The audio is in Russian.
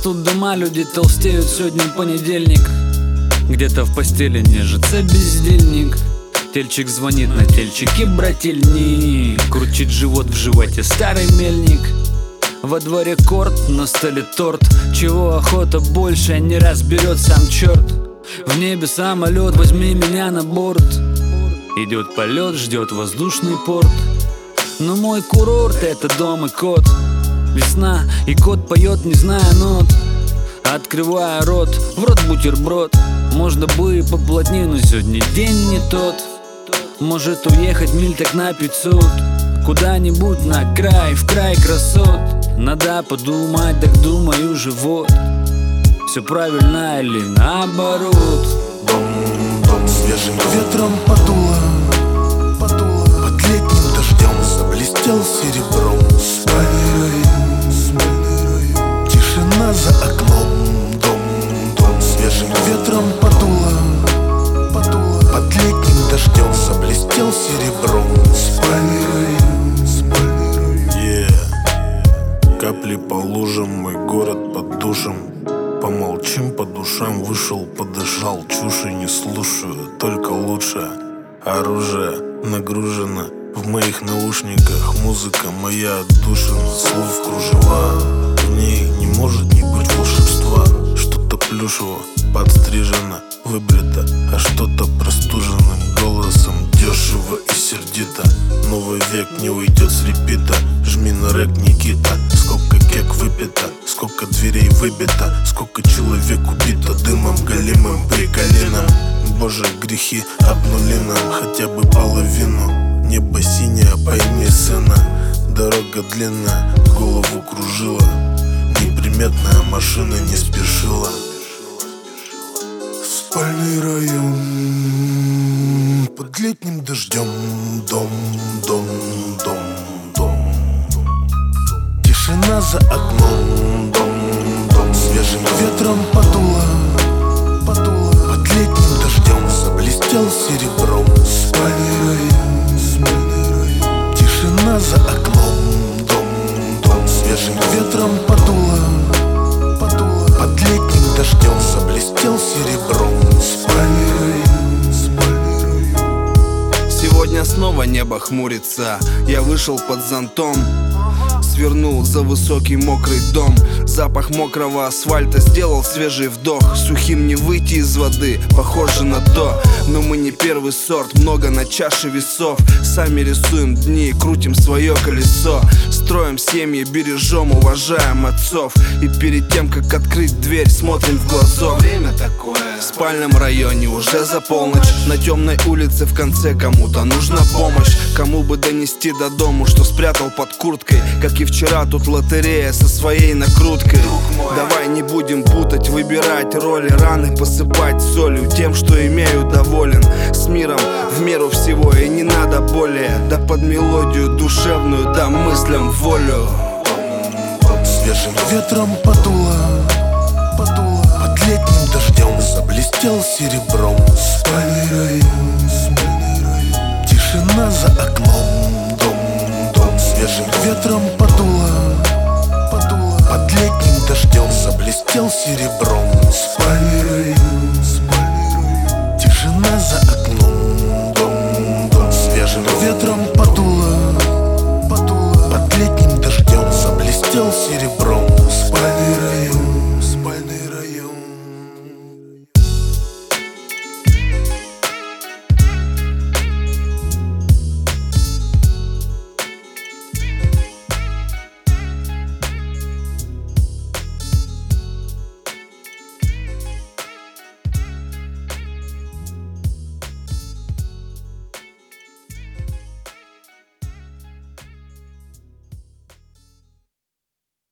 Растут дома, люди толстеют, сегодня понедельник. Где-то в постели нежится бездельник. Тельчик звонит на тельчике, брательник. Крутит живот в животе старый мельник. Во дворе корт, на столе торт. Чего охота больше, не разберет сам черт. В небе самолет, возьми меня на борт. Идет полет, ждет воздушный порт. Но мой курорт — это дом и кот. Весна, и кот поет, не зная нот. Открывая рот, в рот бутерброд. Можно бы и поплотнее, но сегодня день не тот. Может уехать миль так на 500. Куда-нибудь на край, в край красот. Надо подумать, так думаю, живот. Все правильно или наоборот? Дом свежим ветром подуло. Под летним дождем заблестел серебром. Спальный район. Тишина за окном. Дом свежим ветром подуло. Под летним дождем заблестел серебром. Спальный район. Капли по лужам, мой город под душем. Помолчим по душам, вышел, подышал. Чуши не слушаю, только лучше. Оружие нагружено в моих наушниках. Музыка моя отдушина, слов кружева. В ней не может не быть волшебства. Что-то плюшево, подстрижено, выбрито, а что-то простуженным голосом. Дешево и сердито. Новый век не уйдет с репита. Жми на рэк, Никита. Сколько кек выпито, сколько дверей выбито, сколько человек убито дымом голимым при коленом. Боже, грехи обнули нам хотя бы половину. Небо синее, пойми, сына. Дорога длинная, голову кружила. Неприметная машина не спешила. Спальный район. Под летним дождем. Дом. Тишина за окном. Дом свежим ветром подуло. Под летним дождем заблестел серебром. Спальный район. Тишина за окном. Дом свежим ветром подуло. Под летним дождем заблестел серебром. Спальный район. Сегодня снова небо хмурится. Я вышел под зонтом, свернул за высокий мокрый дом. Запах мокрого асфальта сделал свежий вдох. Сухим не выйти из воды, похоже на то. Но мы не первый сорт, много на чаше весов. Сами рисуем дни, крутим свое колесо. Строим семьи, бережем, уважаем отцов. И перед тем, как открыть дверь, смотрим в глазок. Время такое. В спальном районе уже за полночь. На темной улице в конце кому-то нужна помощь. Кому бы донести до дому, что спрятал под курткой. Как и вчера, тут лотерея со своей накруткой. Давай не будем путать, выбирать роли. Раны посыпать солью, тем, что имею, доволен. С миром в меру всего и не надо более. Да под мелодию душевную дам мыслям волю. Свежим ветром подуло. Под летним дождем заблестел серебром. Спальный район.